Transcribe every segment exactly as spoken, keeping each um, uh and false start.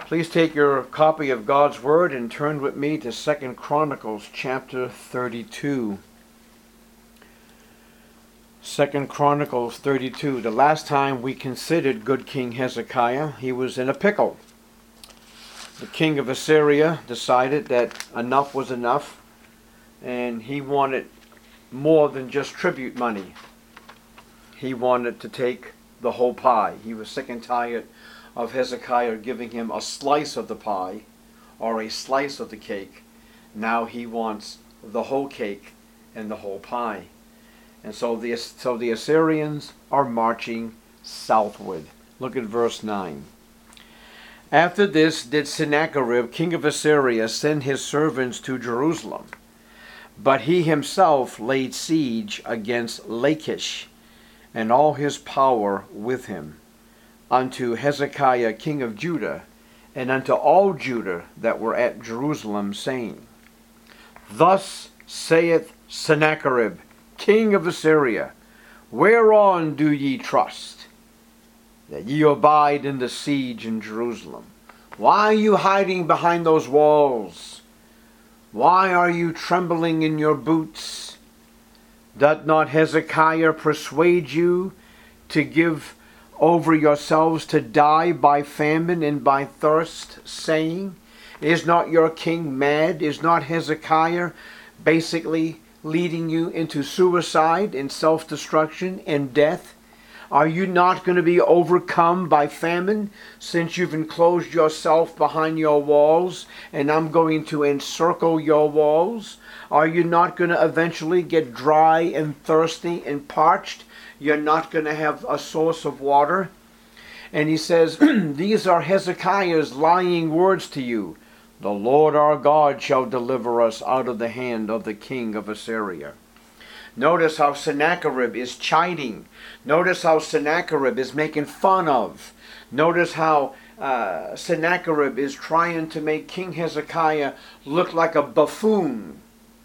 Please take your copy of God's Word and turn with me to Second Chronicles chapter thirty-two. Second Chronicles thirty-two. The last time we considered good King Hezekiah, he was in a pickle. The king of Assyria decided that enough was enough, and he wanted more than just tribute money. He wanted to take the whole pie. He was sick and tired of Hezekiah giving him a slice of the pie or a slice of the cake. Now he wants the whole cake and the whole pie. And so the, so the Assyrians are marching southward. Look at verse nine. After this did Sennacherib, king of Assyria, send his servants to Jerusalem. But he himself laid siege against Lachish, and all his power with him, unto Hezekiah king of Judah, and unto all Judah that were at Jerusalem, saying, Thus saith Sennacherib, king of Assyria, Whereon do ye trust, that ye abide in the siege in Jerusalem? Why are you hiding behind those walls? Why are you trembling in your boots? Doth not Hezekiah persuade you to give over yourselves to die by famine and by thirst, saying, Is not your king mad? Is not Hezekiah basically leading you into suicide and self-destruction and death? Are you not going to be overcome by famine, since you've enclosed yourself behind your walls, and I'm going to encircle your walls? Are you not going to eventually get dry and thirsty and parched? You're not going to have a source of water? And he says, These are Hezekiah's lying words to you. The Lord our God shall deliver us out of the hand of the king of Assyria. Notice how Sennacherib is chiding. Notice how Sennacherib is making fun of. Notice how uh, Sennacherib is trying to make King Hezekiah look like a buffoon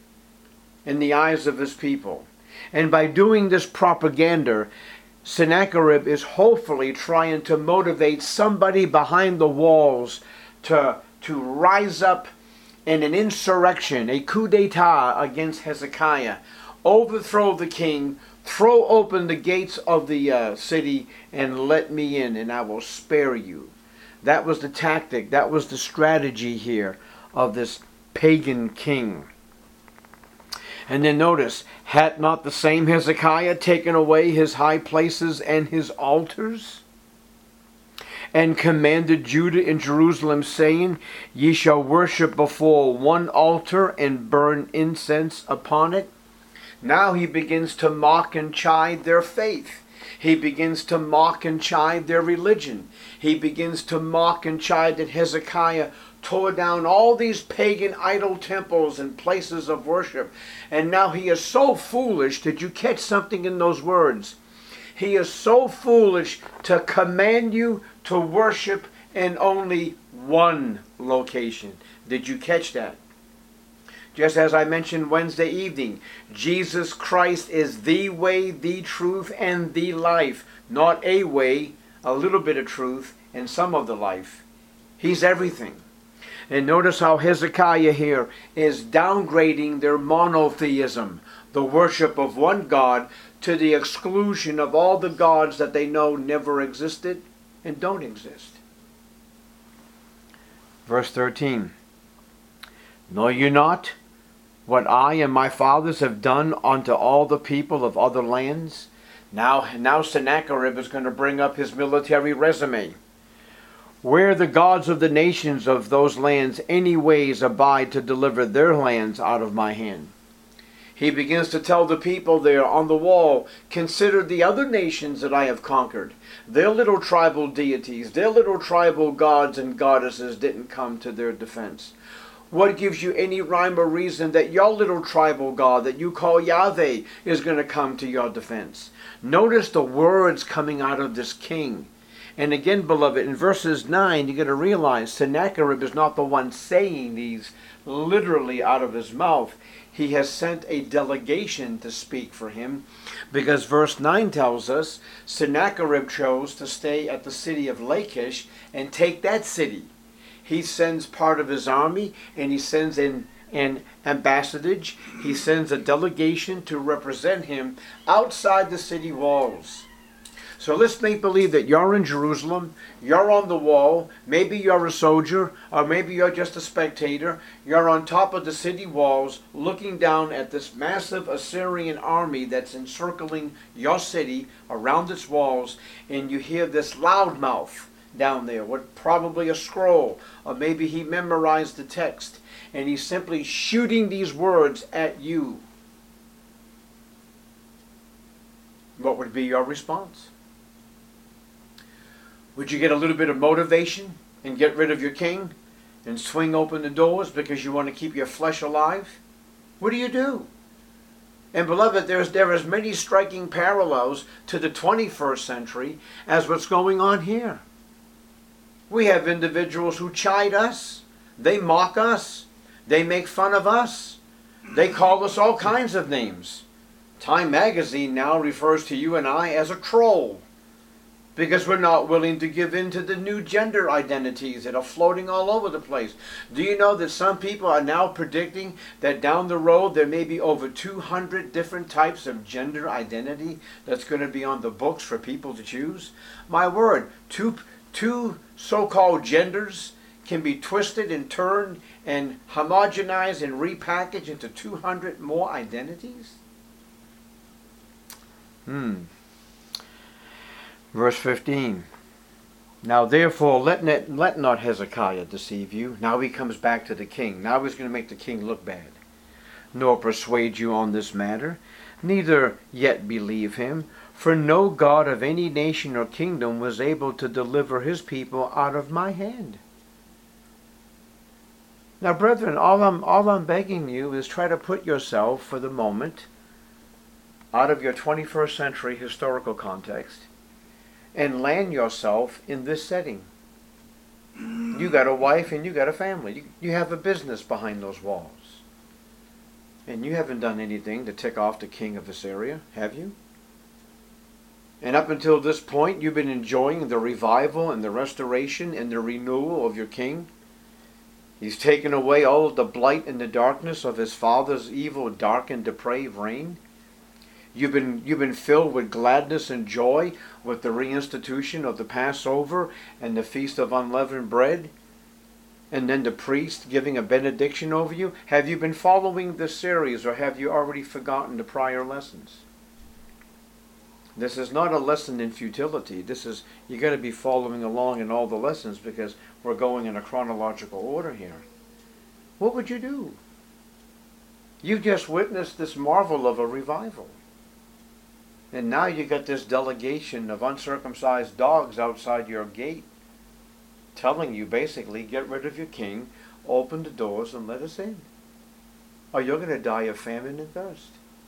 in the eyes of his people. And by doing this propaganda, Sennacherib is hopefully trying to motivate somebody behind the walls to, to rise up in an insurrection, a coup d'etat against Hezekiah, overthrow the king, throw open the gates of the uh, city, and let me in, and I will spare you. That was the tactic, that was the strategy here of this pagan king. And then notice, had not the same Hezekiah taken away his high places and his altars, and commanded Judah and Jerusalem, saying, Ye shall worship before one altar and burn incense upon it? Now he begins to mock and chide their faith. He begins to mock and chide their religion. He begins to mock and chide that Hezekiah tore down all these pagan idol temples and places of worship. And now he is so foolish. Did you catch something in those words? He is so foolish to command you to worship in only one location. Did you catch that? Just as I mentioned Wednesday evening, Jesus Christ is the way, the truth, and the life. Not a way, a little bit of truth, and some of the life. He's everything. And notice how Hezekiah here is downgrading their monotheism, the worship of one God, to the exclusion of all the gods that they know never existed and don't exist. Verse thirteen. Know you not what I and my fathers have done unto all the people of other lands? Now, now Sennacherib is going to bring up his military resume. Where the gods of the nations of those lands any ways abide to deliver their lands out of my hand. He begins to tell the people there on the wall, consider the other nations that I have conquered. Their little tribal deities, their little tribal gods and goddesses didn't come to their defense. What gives you any rhyme or reason that your little tribal god that you call Yahweh is going to come to your defense? Notice the words coming out of this king. And again, beloved, in verses nine, you're going to realize Sennacherib is not the one saying these literally out of his mouth. He has sent a delegation to speak for him, because verse nine tells us Sennacherib chose to stay at the city of Lachish and take that city. he sends part of his army, and he sends in an ambassadage. He sends a delegation to represent him outside the city walls. So let's make believe that you're in Jerusalem, you're on the wall, maybe you're a soldier, or maybe you're just a spectator. You're on top of the city walls looking down at this massive Assyrian army that's encircling your city around its walls, and you hear this loudmouth down there with probably a scroll, or maybe he memorized the text, and he's simply shooting these words at you. What would be your response? Would you get a little bit of motivation and get rid of your king and swing open the doors because you want to keep your flesh alive? What do you do? And beloved, there's, there are as many striking parallels to the twenty-first century as what's going on here. We have individuals who chide us. They mock us. They make fun of us. They call us all kinds of names. Time magazine now refers to you and I as a troll, because we're not willing to give in to the new gender identities that are floating all over the place. Do you know that some people are now predicting that down the road there may be over two hundred different types of gender identity that's going to be on the books for people to choose? My word, two, two so-called genders can be twisted and turned and homogenized and repackaged into two hundred more identities? Hmm. Verse fifteen. Now therefore let not, let not Hezekiah deceive you. Now he comes back to the king. Now he's going to make the king look bad. Nor persuade you on this matter. Neither yet believe him. For no God of any nation or kingdom was able to deliver his people out of my hand. Now brethren, all I'm, all I'm begging you is try to put yourself for the moment out of your twenty-first century historical context and land yourself in this setting. You got a wife and you got a family. You, you have a business behind those walls. And you haven't done anything to tick off the king of Assyria, have you? And up until this point, you've been enjoying the revival and the restoration and the renewal of your king. He's taken away all of the blight and the darkness of his father's evil, dark, and depraved reign. You've been, you've been filled with gladness and joy with the reinstitution of the Passover and the Feast of Unleavened Bread, and then the priest giving a benediction over you. Have you been following this series, or have you already forgotten the prior lessons? This is not a lesson in futility. This is, you're going to be following along in all the lessons because we're going in a chronological order here. What would you do? You've just witnessed this marvel of a revival. And now you got this delegation of uncircumcised dogs outside your gate telling you basically, get rid of your king, open the doors and let us in, or you're going to die of famine and thirst.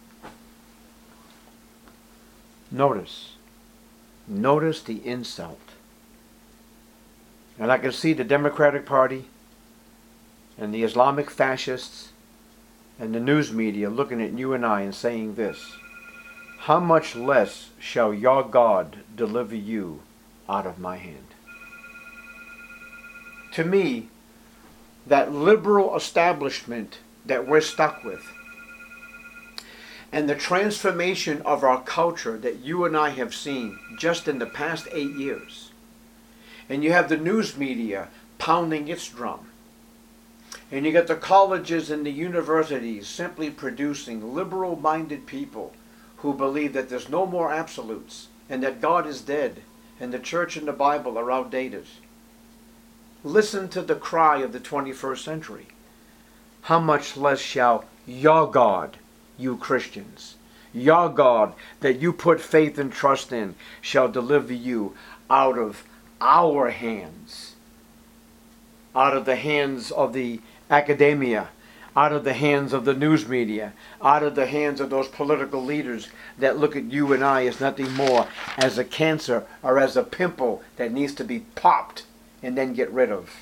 Notice, notice the insult. And I can see the Democratic Party and the Islamic fascists and the news media looking at you and I and saying this: how much less shall your God deliver you out of my hand? To me, that liberal establishment that we're stuck with, and the transformation of our culture that you and I have seen just in the past eight years, and you have the news media pounding its drum, and you got the colleges and the universities simply producing liberal-minded people who believe that there's no more absolutes and that God is dead and the church and the Bible are outdated. Listen to the cry of the twenty-first century. How much less shall your God, you Christians, your God that you put faith and trust in, shall deliver you out of our hands, out of the hands of the academia, out of the hands of the news media, out of the hands of those political leaders that look at you and I as nothing more as a cancer or as a pimple that needs to be popped and then get rid of.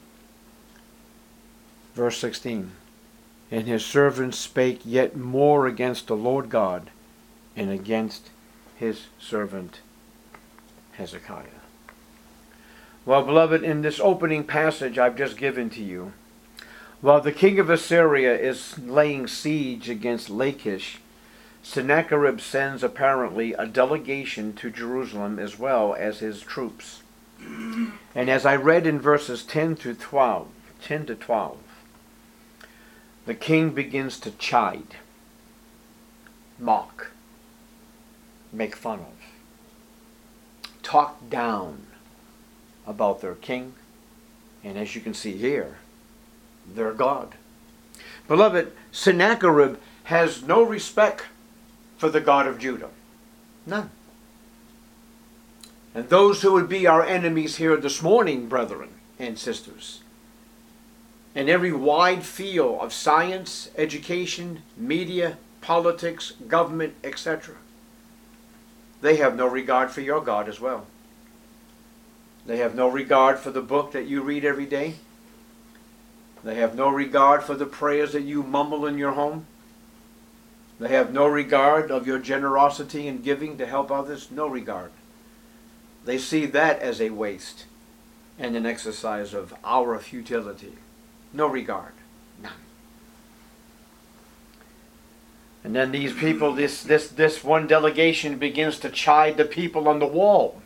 Verse sixteen. And his servants spake yet more against the Lord God and against his servant Hezekiah. Well, beloved, in this opening passage I've just given to you, while the king of Assyria is laying siege against Lachish, Sennacherib sends apparently a delegation to Jerusalem as well as his troops. And as I read in verses ten to twelve, ten to twelve, the king begins to chide, mock, make fun of, talk down about their king, and as you can see here, their God. Beloved, Sennacherib has no respect for the God of Judah. None. And those who would be our enemies here this morning, brethren and sisters, in every wide field of science, education, media, politics, government, et cetera, they have no regard for your God as well. They have no regard for the book that you read every day. They have no regard for the prayers that you mumble in your home. They have no regard of your generosity and giving to help others. No regard. They see that as a waste and an exercise of our futility. No regard. None. And then these people, this, this, this one delegation begins to chide the people on the wall.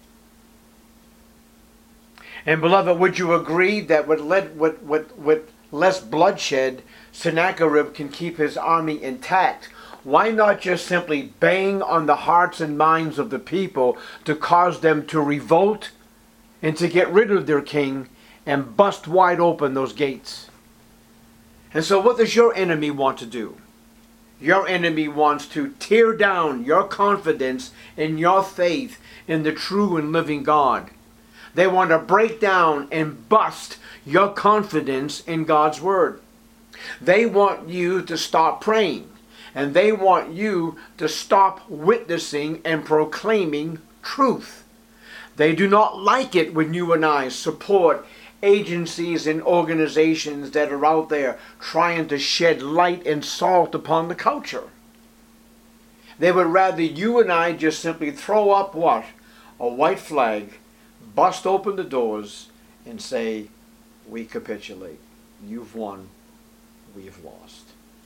And beloved, would you agree that with, lead, with, with, with less bloodshed, Sennacherib can keep his army intact? Why not just simply bang on the hearts and minds of the people to cause them to revolt and to get rid of their king and bust wide open those gates? And so what does your enemy want to do? Your enemy wants to tear down your confidence in your faith in the true and living God. They want to break down and bust your confidence in God's Word. They want you to stop praying. And they want you to stop witnessing and proclaiming truth. They do not like it when you and I support agencies and organizations that are out there trying to shed light and salt upon the culture. They would rather you and I just simply throw up what? A white flag, bust open the doors, and say, we capitulate. You've won. We've lost.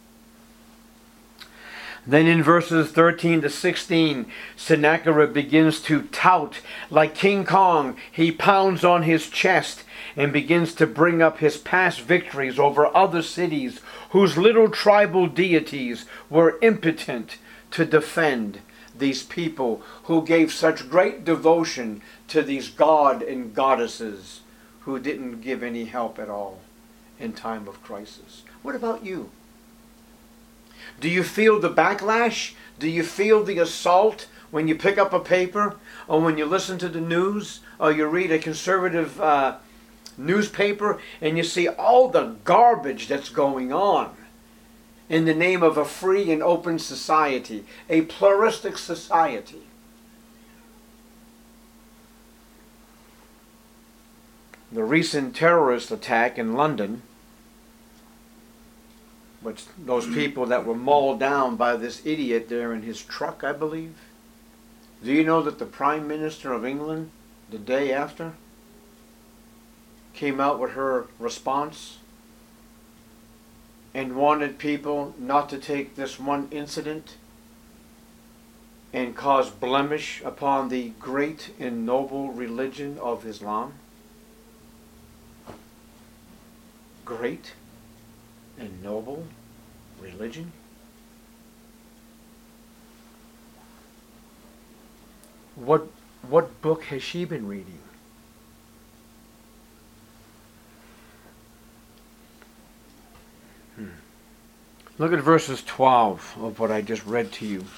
Then in verses thirteen to sixteen, Sennacherib begins to tout like King Kong. He pounds on his chest and begins to bring up his past victories over other cities whose little tribal deities were impotent to defend these people who gave such great devotion to these god and goddesses who didn't give any help at all in time of crisis. What about you? Do you feel the backlash? Do you feel the assault when you pick up a paper or when you listen to the news or you read a conservative uh, newspaper and you see all the garbage that's going on in the name of a free and open society, a pluralistic society? The recent terrorist attack in London, which those people that were mauled down by this idiot there in his truck, I believe. Do you know that the Prime Minister of England, the day after, came out with her response and wanted people not to take this one incident and cause blemish upon the great and noble religion of Islam? Great and noble religion? What what book has she been reading? Hmm. Look at verses twelve of what I just read to you.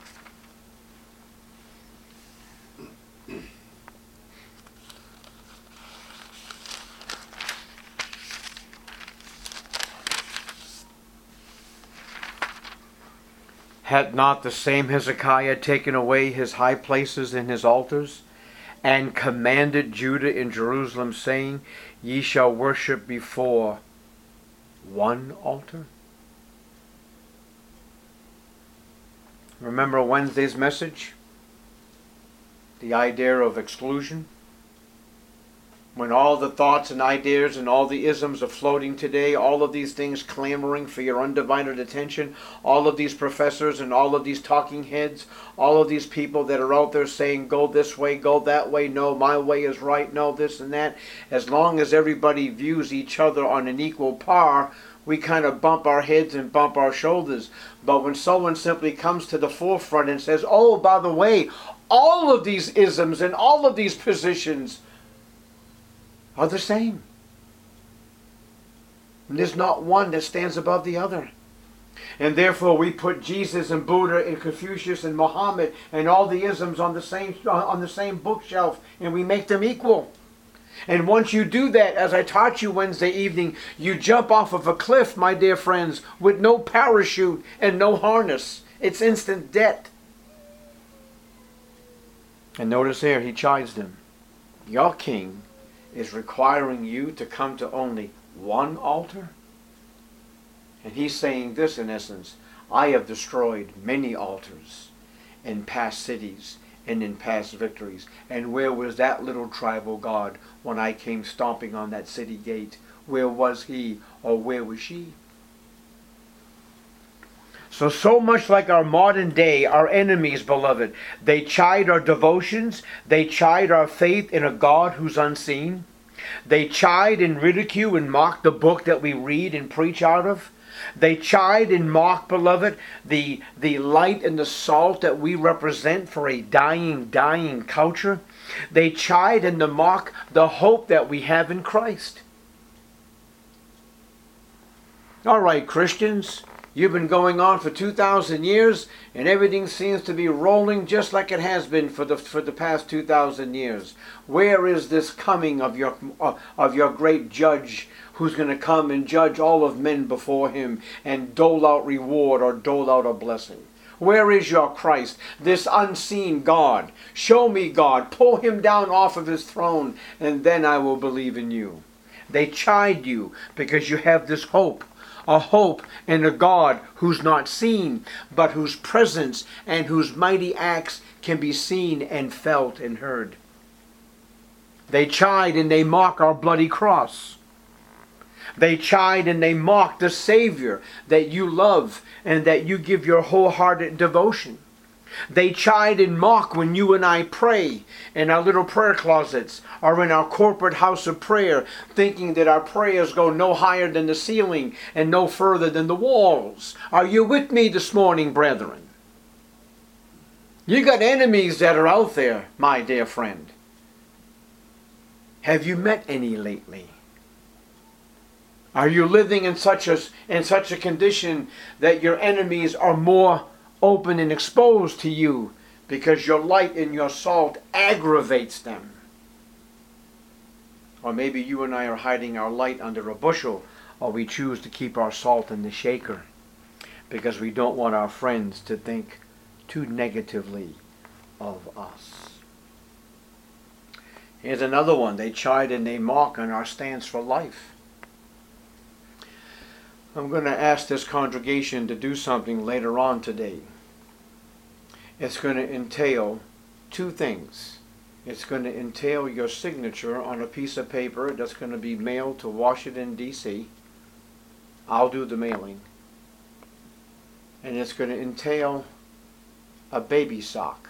Had not the same Hezekiah taken away his high places and his altars, and commanded Judah and Jerusalem, saying, Ye shall worship before one altar? Remember Wednesday's message? The idea of exclusion? When all the thoughts and ideas and all the isms are floating today, all of these things clamoring for your undivided attention, all of these professors and all of these talking heads, all of these people that are out there saying, go this way, go that way, no, my way is right, no, this and that. As long as everybody views each other on an equal par, we kind of bump our heads and bump our shoulders. But when someone simply comes to the forefront and says, oh, by the way, all of these isms and all of these positions are the same. And there's not one that stands above the other. And therefore we put Jesus and Buddha and Confucius and Muhammad and all the isms on the same on the same bookshelf, and we make them equal. And once you do that, as I taught you Wednesday evening, you jump off of a cliff, my dear friends, with no parachute and no harness. It's instant death. And notice here, he chides them. Your king is requiring you to come to only one altar? And he's saying this in essence, I have destroyed many altars in past cities and in past victories. And where was that little tribal god when I came stomping on that city gate? Where was he, or where was she? So, so much like our modern day, our enemies, beloved, they chide our devotions, they chide our faith in a God who's unseen. They chide and ridicule and mock the book that we read and preach out of. They chide and mock, beloved, the, the light and the salt that we represent for a dying, dying culture. They chide and they mock the hope that we have in Christ. All right, Christians, you've been going on for two thousand years, and everything seems to be rolling just like it has been for the for the past two thousand years. Where is this coming of your uh, of your great judge, who's going to come and judge all of men before him and dole out reward or dole out a blessing? Where is your Christ, this unseen God? Show me God. Pull him down off of his throne, and then I will believe in you. They chide you because you have this hope. A hope in a God who's not seen, but whose presence and whose mighty acts can be seen and felt and heard. They chide and they mock our bloody cross. They chide and they mock the Savior that you love and that you give your wholehearted devotion. They chide and mock when you and I pray in our little prayer closets or in our corporate house of prayer, thinking that our prayers go no higher than the ceiling and no further than the walls. Are you with me this morning, brethren? You got enemies that are out there, my dear friend. Have you met any lately? Are you living in such a, in such a condition that your enemies are more open and exposed to you because your light and your salt aggravates them? Or maybe you and I are hiding our light under a bushel, or we choose to keep our salt in the shaker because we don't want our friends to think too negatively of us. Here's another one. They chide and they mock on our stance for life. I'm going to ask this congregation to do something later on today. It's going to entail two things. It's going to entail your signature on a piece of paper that's going to be mailed to Washington, D C I'll do the mailing. And it's going to entail a baby sock.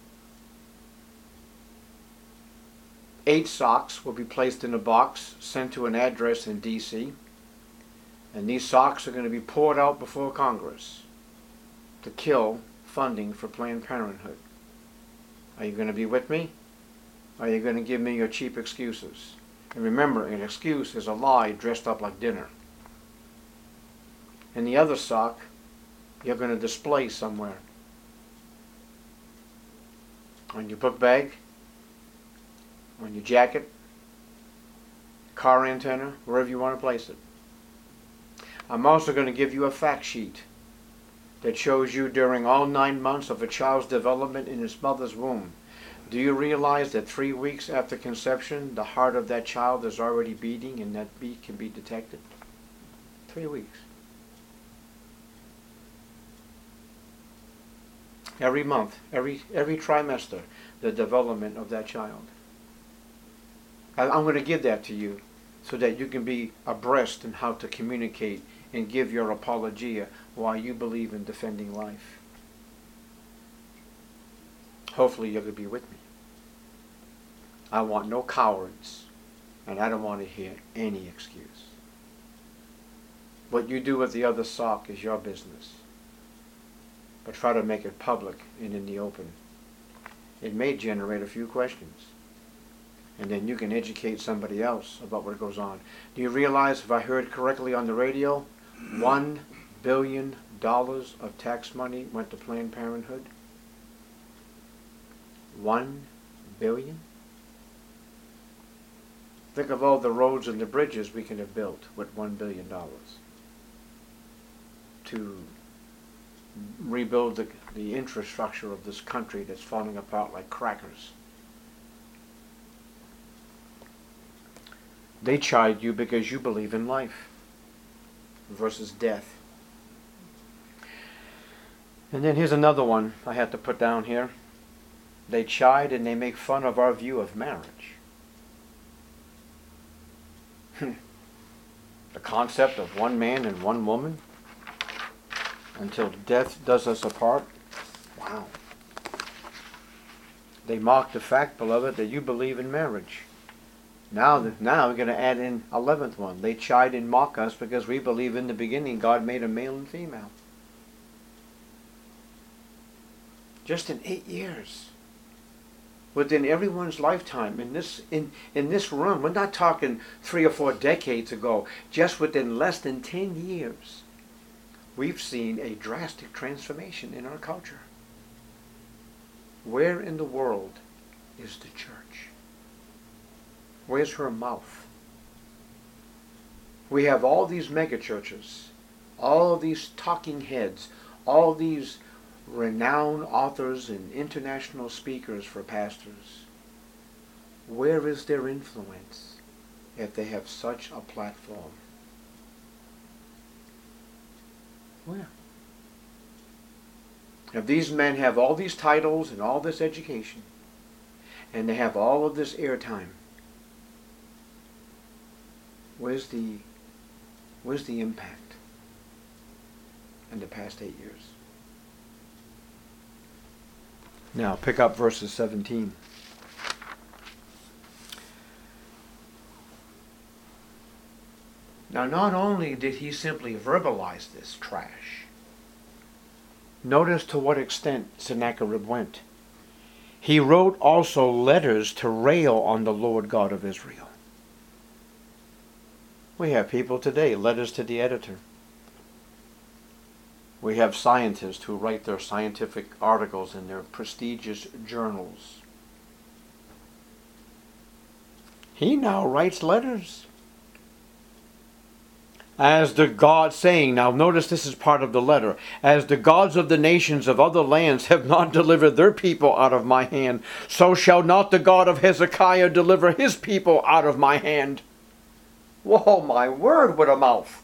Eight socks will be placed in a box, sent to an address in D C And these socks are going to be poured out before Congress to kill funding for Planned Parenthood. Are you going to be with me? Or are you going to give me your cheap excuses? And remember, an excuse is a lie dressed up like dinner. And the other sock, you're going to display somewhere. On your book bag, on your jacket, car antenna, wherever you want to place it. I'm also going to give you a fact sheet that shows you during all nine months of a child's development in its mother's womb. Do you realize that three weeks after conception, the heart of that child is already beating and that beat can be detected? Three weeks. Every month, every, every trimester, the development of that child. I- I'm going to give that to you so that you can be abreast in how to communicate and give your apologia why you believe in defending life. Hopefully you're going to be with me. I want no cowards, and I don't want to hear any excuse. What you do with the other sock is your business. But try to make it public and in the open. It may generate a few questions. And then you can educate somebody else about what goes on. Do you realize, if I heard correctly on the radio, one billion dollars of tax money went to Planned Parenthood? One billion? Think of all the roads and the bridges we can have built with one billion dollars to rebuild the, the infrastructure of this country that's falling apart like crackers. They chide you because you believe in life versus death. And then here's another one I had to put down here. They chide and they make fun of our view of marriage. The concept of one man and one woman until death does us apart. Wow. They mock the fact, beloved, that you believe in marriage. Now, now we're going to add in eleventh one. They chide and mock us because we believe in the beginning God made a male and female. Just in eight years. Within everyone's lifetime, in this in, in this room, we're not talking three or four decades ago, just within less than ten years, we've seen a drastic transformation in our culture. Where in the world is the church? Where's her mouth? We have all these mega churches, all of these talking heads, all these renowned authors and international speakers for pastors. Where is their influence if they have such a platform? Where? If these men have all these titles and all this education, and they have all of this airtime, where's the where's the impact in the past eight years? Now, pick up verses seventeen. Now, not only did he simply verbalize this trash, notice to what extent Sennacherib went. He wrote also letters to rail on the Lord God of Israel. We have people today, letters to the editor. We have scientists who write their scientific articles in their prestigious journals. He now writes letters. As the God, saying, now notice this is part of the letter, as the gods of the nations of other lands have not delivered their people out of my hand, so shall not the God of Hezekiah deliver his people out of my hand. Whoa, my word, what a mouth.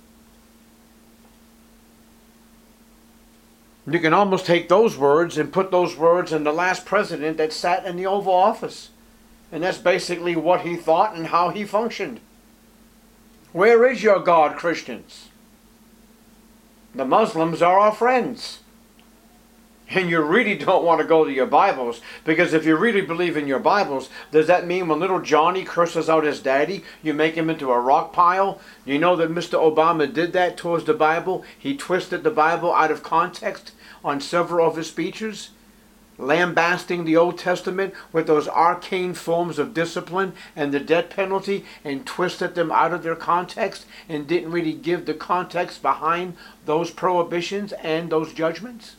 You can almost take those words and put those words in the last president that sat in the Oval Office. And that's basically what he thought and how he functioned. Where is your God, Christians? The Muslims are our friends. And you really don't want to go to your Bibles, because if you really believe in your Bibles, does that mean when little Johnny curses out his daddy, you make him into a rock pile? You know that Mister Obama did that towards the Bible? He twisted the Bible out of context on several of his speeches, lambasting the Old Testament with those arcane forms of discipline and the death penalty, and twisted them out of their context and didn't really give the context behind those prohibitions and those judgments.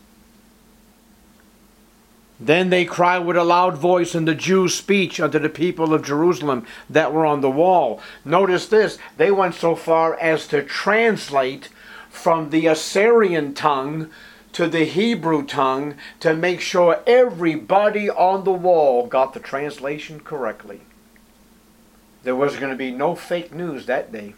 Then they cry with a loud voice in the Jews' speech unto the people of Jerusalem that were on the wall. Notice this, they went so far as to translate from the Assyrian tongue to the Hebrew tongue to make sure everybody on the wall got the translation correctly. There was going to be no fake news that day.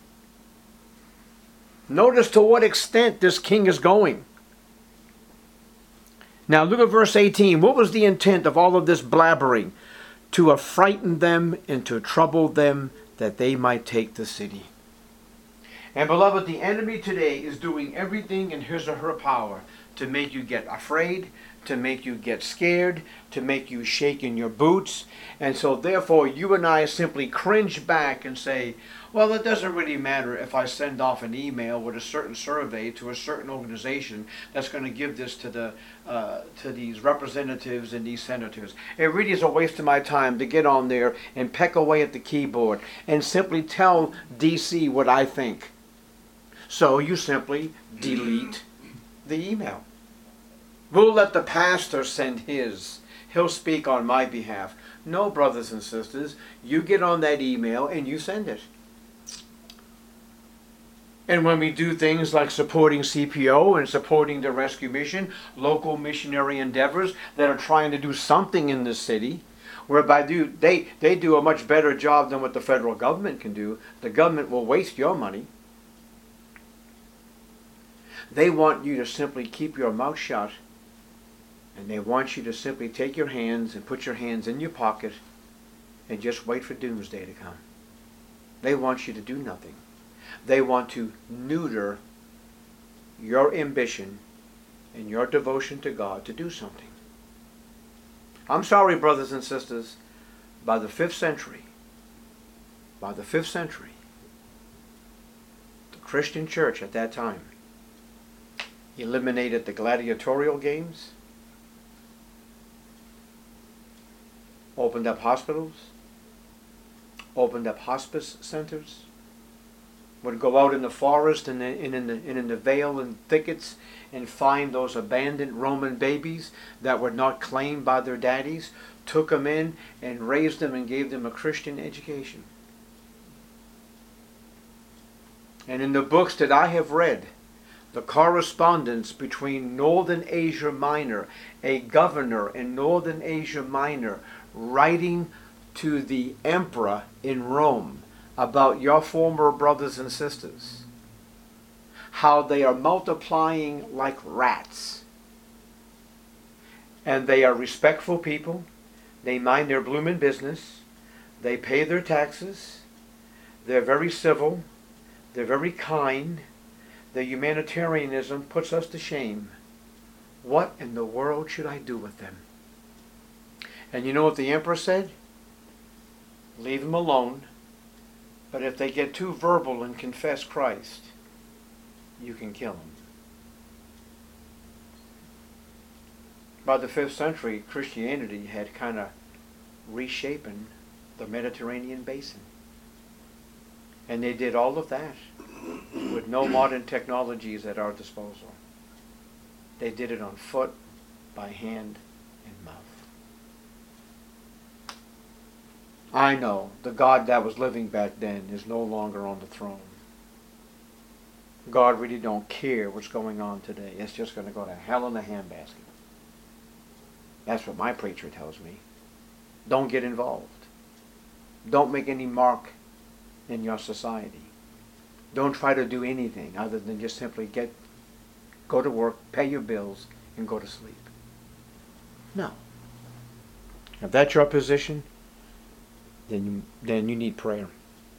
Notice to what extent this king is going. Now look at verse eighteen. What was the intent of all of this blabbering? to affrighten them and to trouble them, that they might take the city. And beloved, the enemy today is doing everything in his or her power to make you get afraid, to make you get scared, to make you shake in your boots. And so therefore you and I simply cringe back and say, well, it doesn't really matter if I send off an email with a certain survey to a certain organization that's going to give this to the uh, to these representatives and these senators. It really is a waste of my time to get on there and peck away at the keyboard and simply tell D C what I think. So you simply delete the email. We'll let the pastor send his. He'll speak on my behalf. No, brothers and sisters, you get on that email and you send it. And when we do things like supporting C P O and supporting the rescue mission, local missionary endeavors that are trying to do something in the city, whereby do, they, they do a much better job than what the federal government can do, the government will waste your money. They want you to simply keep your mouth shut, and they want you to simply take your hands and put your hands in your pocket and just wait for doomsday to come. They want you to do nothing. They want to neuter your ambition and your devotion to God to do something. I'm sorry, brothers and sisters, by the fifth century, by the fifth century, the Christian church at that time eliminated the gladiatorial games, opened up hospitals, opened up hospice centers, would go out in the forest and in, in, the, and in the vale and thickets and find those abandoned Roman babies that were not claimed by their daddies, took them in and raised them and gave them a Christian education. And in the books that I have read, the correspondence between Northern Asia Minor, a governor in Northern Asia Minor, writing to the emperor in Rome about your former brothers and sisters, how they are multiplying like rats. And they are respectful people. They mind their blooming business. They pay their taxes. They're very civil. They're very kind. Their humanitarianism puts us to shame. What in the world should I do with them? And you know what the emperor said? Leave them alone. But if they get too verbal and confess Christ, you can kill them. By the fifth century, Christianity had kind of reshapen the Mediterranean basin. And they did all of that with no modern technologies at our disposal. They did it on foot, by hand, and mouth. I know the God that was living back then is no longer on the throne. God really don't care what's going on today. It's just going to go to hell in a handbasket. That's what my preacher tells me. Don't get involved. Don't make any mark in your society. Don't try to do anything other than just simply get, go to work, pay your bills, and go to sleep. No. If that's your position, then you, then you need prayer.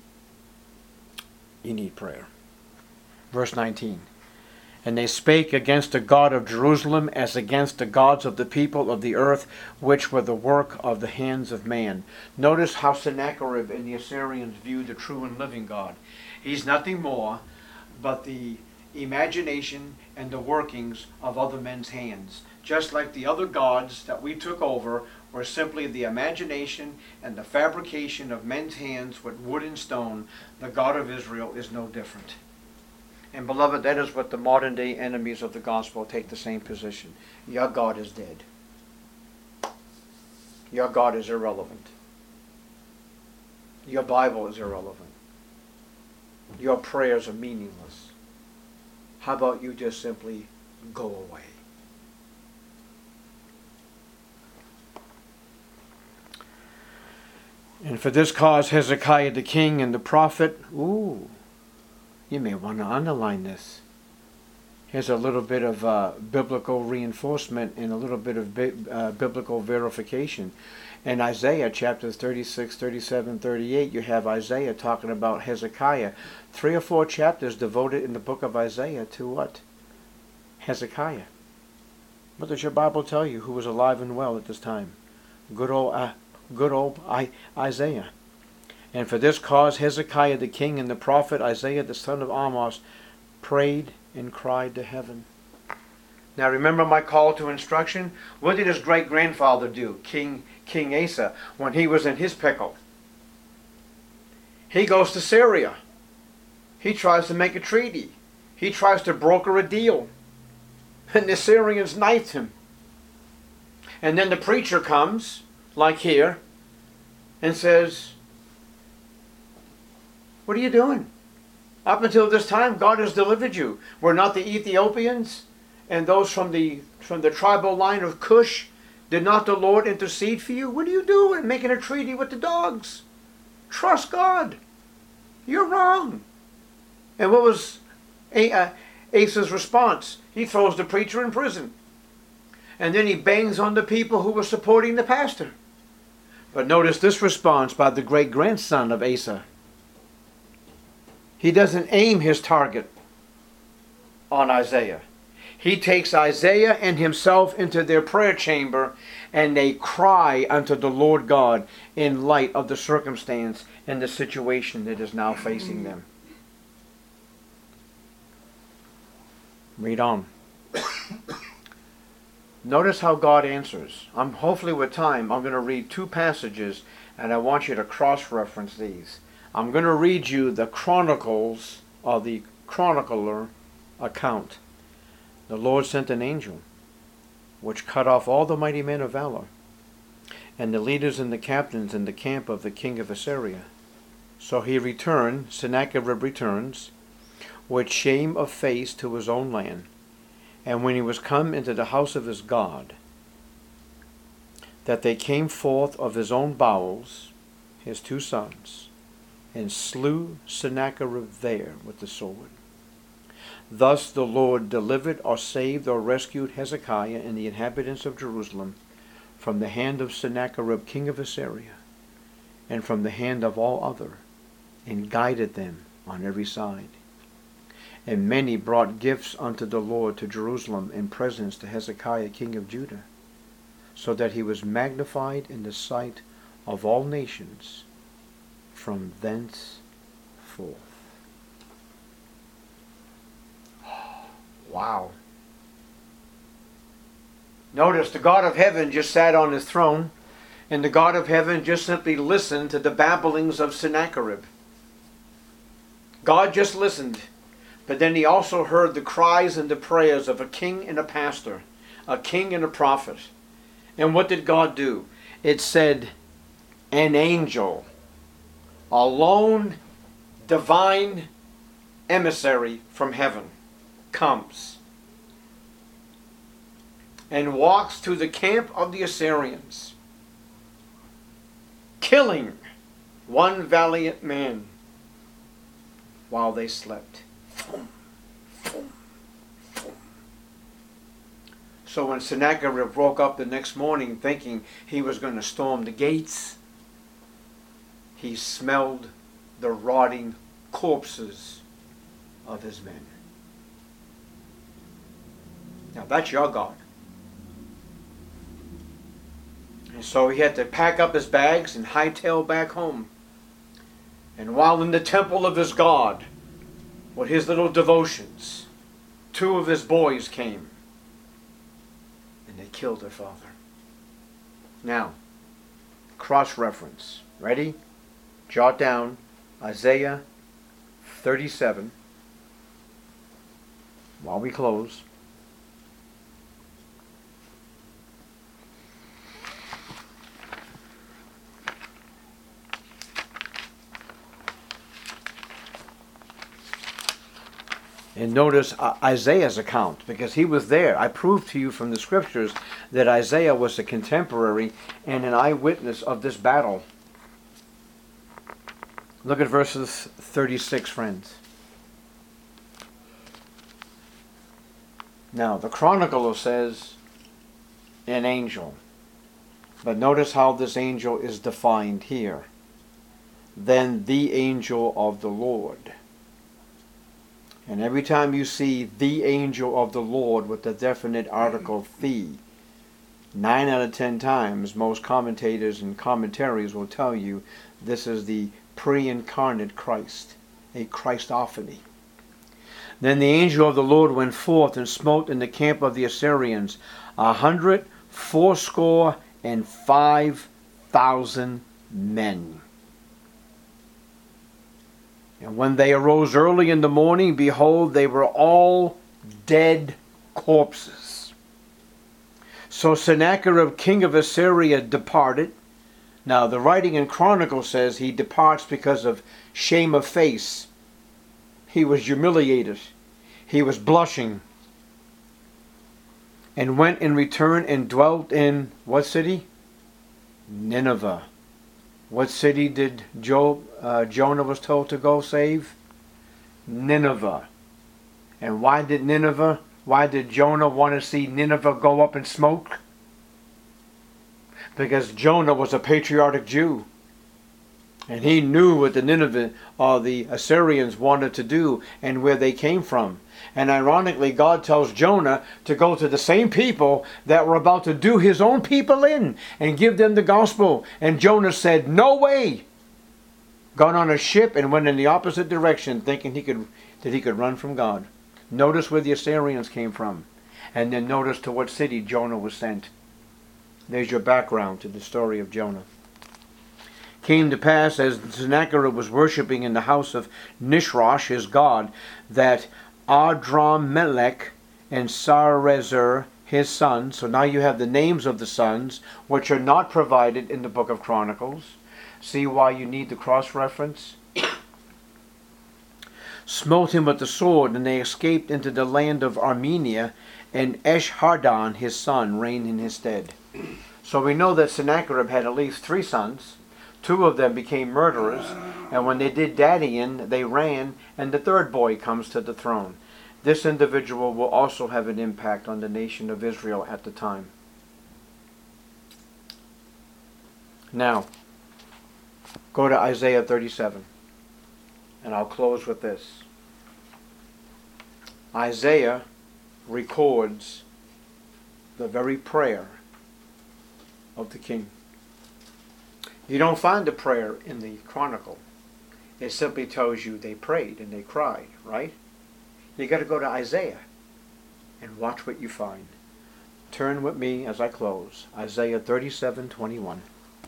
You need prayer. Verse nineteen. And they spake against the God of Jerusalem as against the gods of the people of the earth, which were the work of the hands of man. Notice how Sennacherib and the Assyrians viewed the true and living God. He's nothing more but the imagination and the workings of other men's hands. Just like the other gods that we took over were simply the imagination and the fabrication of men's hands with wood and stone, the God of Israel is no different. And beloved, that is what the modern day enemies of the gospel take the same position. Your God is dead. Your God is irrelevant. Your Bible is irrelevant. Your prayers are meaningless. How about you just simply go away? And for this cause Hezekiah the king and the prophet, ooh, you may want to underline this. Here's a little bit of uh, biblical reinforcement and a little bit of bi uh, biblical verification. In Isaiah chapter thirty-six, thirty-seven, thirty-eight, you have Isaiah talking about Hezekiah. Three or four chapters devoted in the book of Isaiah to what? Hezekiah. What does your Bible tell you? Who was alive and well at this time? Good old, uh, good old I, Isaiah. And for this cause Hezekiah the king and the prophet Isaiah the son of Amos prayed and cried to heaven. Now remember my call to instruction? What did his great-grandfather do, King, King Asa, when he was in his pickle? He goes to Syria. He tries to make a treaty. He tries to broker a deal. And the Syrians knifed him. And then the preacher comes, like here, and says, what are you doing? Up until this time, God has delivered you. Were not the Ethiopians and those from the from the tribal line of Cush, did not the Lord intercede for you? What are you doing, making a treaty with the dogs? Trust God. You're wrong. And what was Asa's response? He throws the preacher in prison. And then he bangs on the people who were supporting the pastor. But notice this response by the great-grandson of Asa. He doesn't aim his target on Isaiah. He takes Isaiah and himself into their prayer chamber, and they cry unto the Lord God in light of the circumstance and the situation that is now facing them. Read on. Notice how God answers. I'm hopefully with time, I'm going to read two passages, and I want you to cross-reference these. I'm going to read you the Chronicles, or the chronicler account. The Lord sent an angel, which cut off all the mighty men of valor, and the leaders and the captains in the camp of the king of Assyria. So he returned, Sennacherib returns, with shame of face to his own land. And when he was come into the house of his God, that they came forth of his own bowels, his two sons, and slew Sennacherib there with the sword. Thus the Lord delivered or saved or rescued Hezekiah and the inhabitants of Jerusalem from the hand of Sennacherib king of Assyria, and from the hand of all other, and guided them on every side. And many brought gifts unto the Lord to Jerusalem in presents to Hezekiah king of Judah, so that he was magnified in the sight of all nations from thenceforth. Wow. Notice the God of heaven just sat on his throne, and the God of heaven just simply listened to the babblings of Sennacherib. God just listened, but then he also heard the cries and the prayers of a king and a pastor, a king and a prophet. And what did God do? It said, an angel, a lone divine emissary from heaven, comes and walks to the camp of the Assyrians, killing one valiant man while they slept. So when Sennacherib woke up the next morning thinking he was going to storm the gates, he smelled the rotting corpses of his men. Now that's your God. And so he had to pack up his bags and hightail back home. And while in the temple of his God, with his little devotions, two of his boys came and they killed their father. Now, cross-reference. Ready? Jot down Isaiah thirty-seven while we close. And notice uh, Isaiah's account, because he was there. I proved to you from the scriptures that Isaiah was a contemporary and an eyewitness of this battle. Look at verses thirty-six, friends. Now, the chronicler says, an angel. But notice how this angel is defined here. Then the angel of the Lord. And every time you see the angel of the Lord with the definite article the, nine out of ten times most commentators and commentaries will tell you this is the pre-incarnate Christ, a Christophany. Then the angel of the Lord went forth and smote in the camp of the Assyrians a hundred fourscore and five thousand men. And when they arose early in the morning, behold, they were all dead corpses. So Sennacherib, king of Assyria, departed. Now the writing in Chronicles says he departs because of shame of face. He was humiliated. He was blushing. And went and returned and dwelt in what city? Nineveh. What city did Job, uh, Jonah was told to go save? Nineveh. And why did Nineveh, why did Jonah want to see Nineveh go up in smoke? Because Jonah was a patriotic Jew. And he knew what the Nineveh or the Assyrians wanted to do and where they came from. And ironically, God tells Jonah to go to the same people that were about to do his own people in and give them the gospel. And Jonah said, no way. Got on a ship and went in the opposite direction, thinking he could that he could run from God. Notice where the Assyrians came from. And then notice to what city Jonah was sent. There's your background to the story of Jonah. Came to pass, as Sennacherib was worshipping in the house of Nisroch, his god, that Adrammelech and Sarezer, his sons, so now you have the names of the sons, which are not provided in the book of Chronicles. See why you need the cross-reference? Smote him with the sword, and they escaped into the land of Armenia, and Esarhaddon, his son, reigned in his stead. So we know that Sennacherib had at least three sons. Two of them became murderers, and when they did daddy in, they ran, and the third boy comes to the throne. This individual will also have an impact on the nation of Israel at the time. Now, go to Isaiah thirty-seven, and I'll close with this. Isaiah records the very prayer of the king. You don't find the prayer in the Chronicle. It simply tells you they prayed and they cried, right? You got to go to Isaiah and watch what you find. Turn with me as I close. Isaiah thirty-seven twenty-one.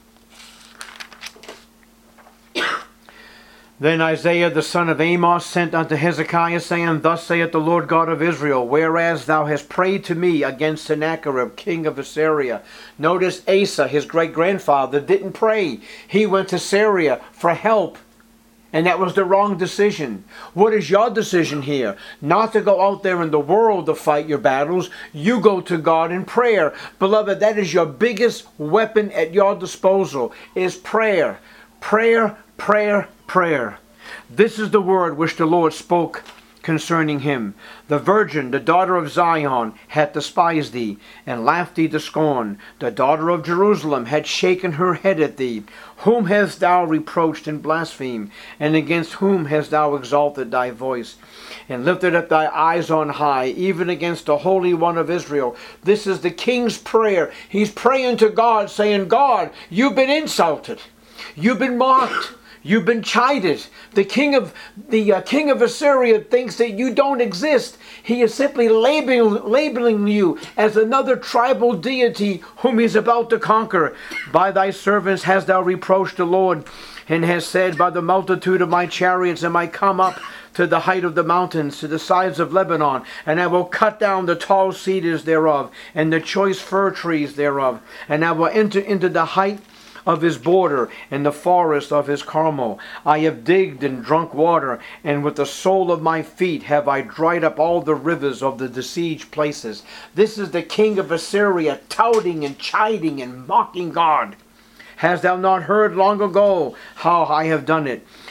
Then Isaiah the son of Amos sent unto Hezekiah, saying, Thus saith the Lord God of Israel, whereas thou hast prayed to me against Sennacherib, king of Assyria. Notice Asa, his great-grandfather, didn't pray. He went to Syria for help. And that was the wrong decision. What is your decision here? Not to go out there in the world to fight your battles. You go to God in prayer. Beloved, that is your biggest weapon at your disposal, is prayer. Prayer, prayer, prayer. This is the word which the Lord spoke concerning him. The virgin, the daughter of Zion, hath despised thee, and laughed thee to scorn. The daughter of Jerusalem had shaken her head at thee. Whom hast thou reproached and blasphemed? And against whom hast thou exalted thy voice? And lifted up thy eyes on high, even against the Holy One of Israel. This is the king's prayer. He's praying to God, saying, God, you've been insulted. You've been mocked. You've been chided. The king of the uh, king of Assyria thinks that you don't exist. He is simply labeling, labeling you as another tribal deity whom he is about to conquer. By thy servants hast thou reproached the Lord, and hast said, By the multitude of my chariots am I come up to the height of the mountains, to the sides of Lebanon, and I will cut down the tall cedars thereof, and the choice fir trees thereof, and I will enter into the height of his border, and the forest of his Carmel. I have digged and drunk water, and with the sole of my feet have I dried up all the rivers of the besieged places. This is the king of Assyria touting and chiding and mocking God. Hast thou not heard long ago how I have done it?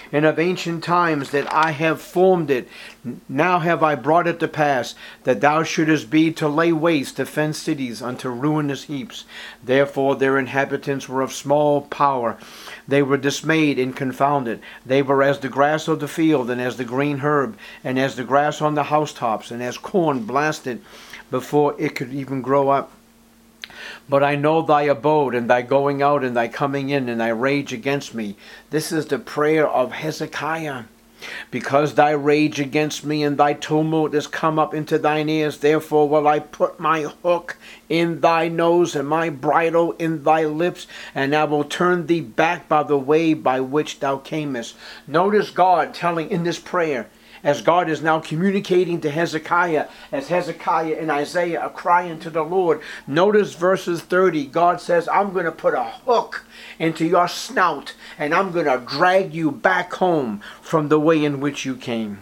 and of ancient times, that I have formed it. Now have I brought it to pass, that thou shouldest be to lay waste the fenced cities unto ruinous heaps. Therefore their inhabitants were of small power. They were dismayed and confounded. They were as the grass of the field, and as the green herb, and as the grass on the housetops, and as corn blasted before it could even grow up. But I know thy abode, and thy going out, and thy coming in, and thy rage against me. This is the prayer of Hezekiah. Because thy rage against me and thy tumult is come up into thine ears, therefore will I put my hook in thy nose and my bridle in thy lips, and I will turn thee back by the way by which thou camest. Notice God telling in this prayer, as God is now communicating to Hezekiah, as Hezekiah and Isaiah are crying to the Lord. Notice verses thirty. God says, I'm going to put a hook into your snout, and I'm going to drag you back home from the way in which you came.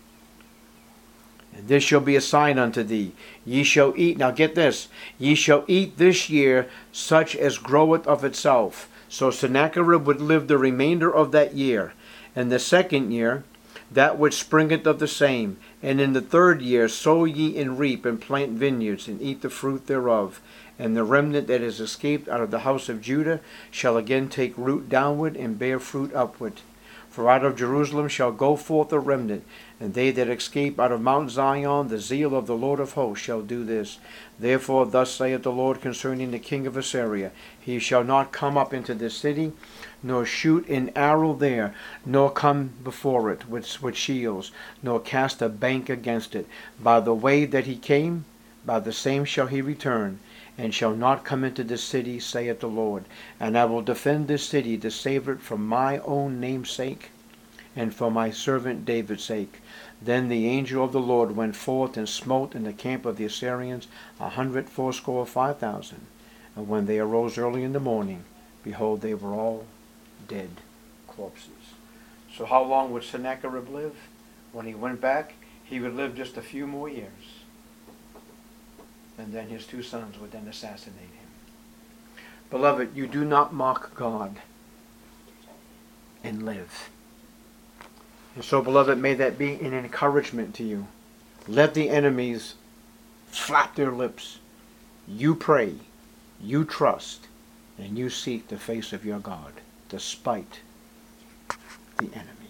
And this shall be a sign unto thee. Ye shall eat, now get this, ye shall eat this year such as groweth of itself. So Sennacherib would live the remainder of that year. And the second year, that which springeth of the same. And in the third year sow ye and reap, and plant vineyards, and eat the fruit thereof. And the remnant that is escaped out of the house of Judah shall again take root downward, and bear fruit upward. For out of Jerusalem shall go forth a remnant, and they that escape out of Mount Zion, the zeal of the Lord of hosts shall do this. Therefore thus saith the Lord concerning the king of Assyria, he shall not come up into this city, nor shoot an arrow there, nor come before it with, with shields, nor cast a bank against it. By the way that he came, by the same shall he return, and shall not come into this city, saith the Lord. And I will defend this city to save it for my own name's sake, and for my servant David's sake. Then the angel of the Lord went forth and smote in the camp of the Assyrians a hundred fourscore five thousand. And when they arose early in the morning, behold, they were all dead corpses. So how long would Sennacherib live? When he went back, he would live just a few more years. And then his two sons would then assassinate him. Beloved, you do not mock God and live. And so, beloved, may that be an encouragement to you. Let the enemies flap their lips. You pray, you trust, and you seek the face of your God, despite the enemy.